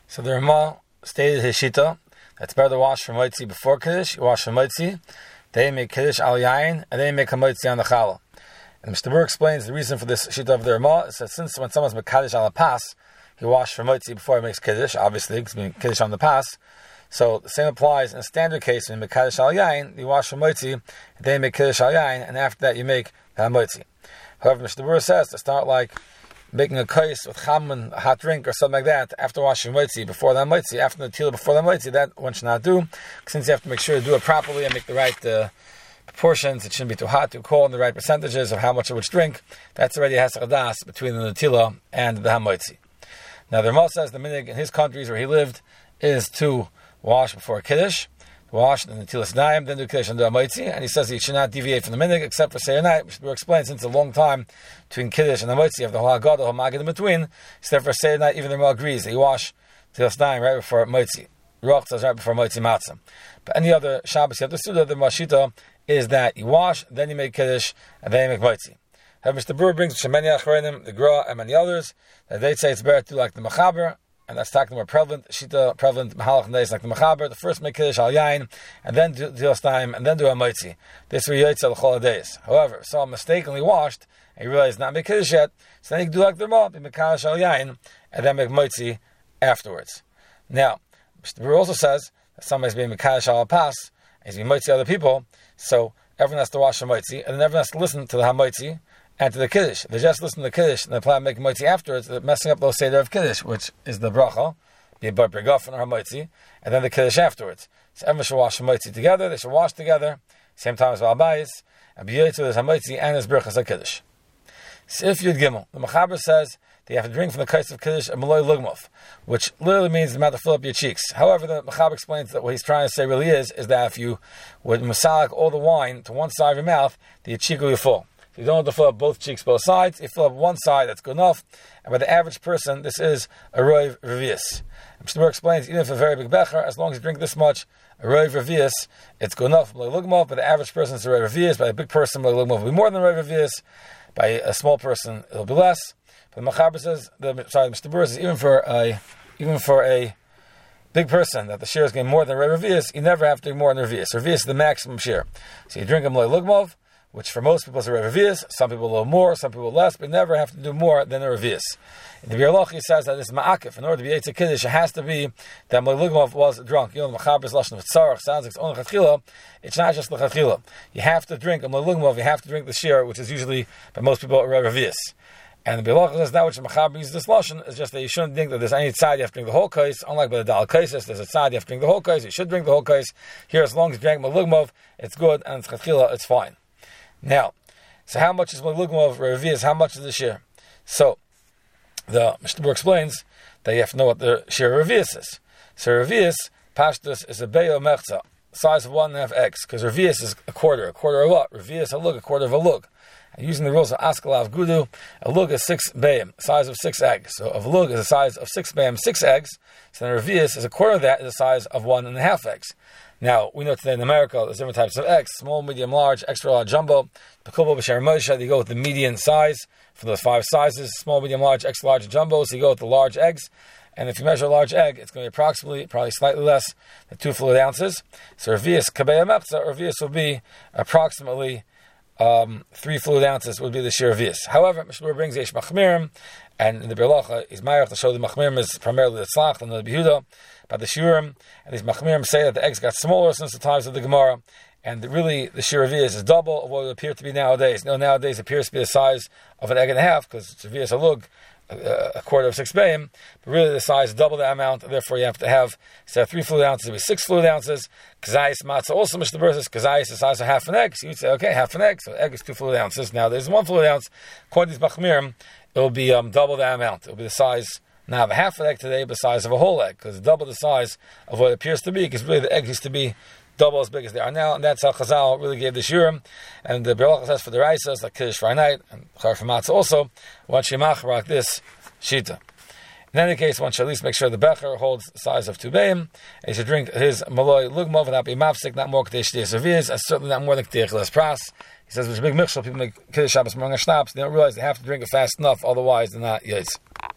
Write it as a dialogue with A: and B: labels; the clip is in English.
A: So the Ramah stated his shita. That's better to wash from Moitzi before Kiddush. You wash from Moitzi, they make Kiddush al Yain, and they make a Moitzi on the Challah. And Mr. Burr explains the reason for this shita of the Ramah is that since when someone's Mekadosh al Pas, he washes from Moitzi before he makes Kiddush, obviously, because he Kiddush on the Pas. So the same applies in a standard case when you make Mekadosh al Yain, you wash from Moitzi, they make Kiddush al Yain, and after that you make Moitzi. However, Mr. Burr says it's not like making a kais with cham and a hot drink or something like that after washing moitzi, before that moitzi, after the tila, before that moitzi, that one should not do, since you have to make sure to do it properly and make the right proportions. It shouldn't be too hot, too cold, and the right percentages of how much of which drink. That's already a hesach das between the tila and the hamoitzi. Now the Ramal says the minig in his countries where he lived is to wash before kiddush, wash and the tilas daim, then do kiddush and do a moitzi, and he says he should not deviate from the minig except for Seder night, which we explained since it's a long time between kiddush and the moitzi, you have the whole haggadah, the whole magid in between, except for Seder night, even the Ramal agrees that you wash tilas daim right before moitzi. Ruach says right before moitzi matzah. But any other Shabbos you have to suda, the mashita is that you wash, then you make kiddush, and then you make moitzi. However, Mr. Brewer brings Shemeni Achronim, the Gra, and many others, that they say it's better to do like the Mechaber, and that's talking more prevalent, Shita, prevalent, Mahalach days like the Mechaber, the first make Kiddush al Yain, and then do Tilas Daim, and then do a Moitzi. This is Yotze l'chol days. However, if someone mistakenly washed, and he realized not make Kiddush yet, so then he can do like the Ramah, be Mekadosh al Yain, and then make Moitzi afterwards. Now, Mr. Brewer also says that somebody's being Mekadosh al Pas, and he's being Moitzi other people, so everyone has to wash the Moitzi, and then everyone has to listen to the HaMoitzi, and to the Kiddush. If they just listen to the Kiddush and they plan to make Moitzi afterwards, they're messing up the Seder of Kiddush, which is the Bracha, be a Bar Brigofen or Moitzi, and then the Kiddush afterwards. So everyone should wash the Moitzi together, they should wash together, same time as Balbayis, and be Yotze with his Moitzi and his Birchas HaKiddush. Sif Yud Gimel, the Mechaber says that you have to drink from the Kais of Kiddush a Maloi Lugmov, which literally means the amount to fill up your cheeks. However, the Mechaber explains that what he's trying to say really is that if you would masalik all the wine to one side of your mouth, the cheek will be full. You don't have to fill up both cheeks, both sides. You fill up one side, that's good enough. And by the average person, this is a roiv revius. Mr. Burr explains, even if a very big becher, as long as you drink this much, a roiv revius, it's good enough. By the average person, it's a roiv revius. By a big person, will be more than a roiv revius. By a small person, it'll be less. But the Mechaber says, Mr. Burr says, even for a big person, that the share is getting more than a roiv revius, you never have to do more than a revius. Revius is the maximum share. So you drink a malay lugmov, which for most people is a revius, some people a little more, some people less, but never have to do more than a revius. In the Biur Halacha, he says that this ma'akif, in order to be Eitz Kiddush, it has to be that Malugmov was drunk. You know, the Mechaber's Lashon of Tzarech sounds like it's only Chatchila. It's not just the Chatchila. You have to drink a Malugmov, you have to drink the shir, which is usually, by most people, a revius. And the Biur Halacha says that which the Mechaber uses this Lashon is just that you shouldn't think that there's any tzad you have to drink the whole kais. Unlike by the Dal Kaisis, there's a tzad you have to drink the whole kais. You should drink the whole kais. Here, as long as you drink Malugmov, it's good, and it's Chatchila, it's fine. Now, so how much is Malugmov revius? How much is the share? So, the Mishnah Berurah explains that you have to know what the share revius is. So revius, pashtus, is a beyo mechza, size of 1.5 eggs, because revius is a quarter of what? Revius a lug, a quarter of a lug. And using the rules of Askalav Gudu, a lug is 6 bayim, size of 6 eggs. So a lug is the size of 6 bayim, 6 eggs. So then revius is a quarter of that, is the size of 1.5 eggs. Now, we know today in America, there's different types of eggs, small, medium, large, extra large, jumbo. Pekubo b'sher Moshe, they go with the median size for those 5 sizes, small, medium, large, extra large, jumbo, so you go with the large eggs. And if you measure a large egg, it's going to be approximately, probably slightly less than 2 fluid ounces. So revius, kabeya mepza, revius will be approximately 3 fluid ounces would be the sheer revius. However, Mishnah brings Yesh Machmirim, and in the Biur Halacha is Mayach to show the Machmirim is primarily the Tzlach and the Behuda, but the Shurim, and these Machmirim say that the eggs got smaller since the times of the Gemara, and really the sheer revius is double of what it appears to be nowadays. Nowadays it appears to be the size of an egg and a half, because it's revius a lug, a quarter of 6 bayim, but really the size is double that amount, therefore you have to have, instead of 3 fluid ounces, it would be 6 fluid ounces. Kazayis matzah also, Mr. Burr says, Kazayis is the size of half an egg, so you'd say, okay, half an egg, so the egg is 2 fluid ounces, now there's 1 fluid ounce, according to these Machmirim, it will be double that amount, it will be the size, now of a half an egg today, but the size of a whole egg, because double the size of what it appears to be, because really the egg used to be double as big as they are now, and that's how Chazal really gave the shirim. And the Biur Halacha says for the Raisas, like Kiddush Friday night, and Char for Matzah also, one shemach like this shita. In any case, one should at least make sure the becher holds the size of 2 bayim, and he should drink his maloi lugmov without being mafsik, not more Kiddush Revius, and certainly not more than Kiddush Les Pras. He says, there's a big mixture, people make Kiddush Shabbos Morning Schnapps, they don't realize they have to drink it fast enough, otherwise they're not yes.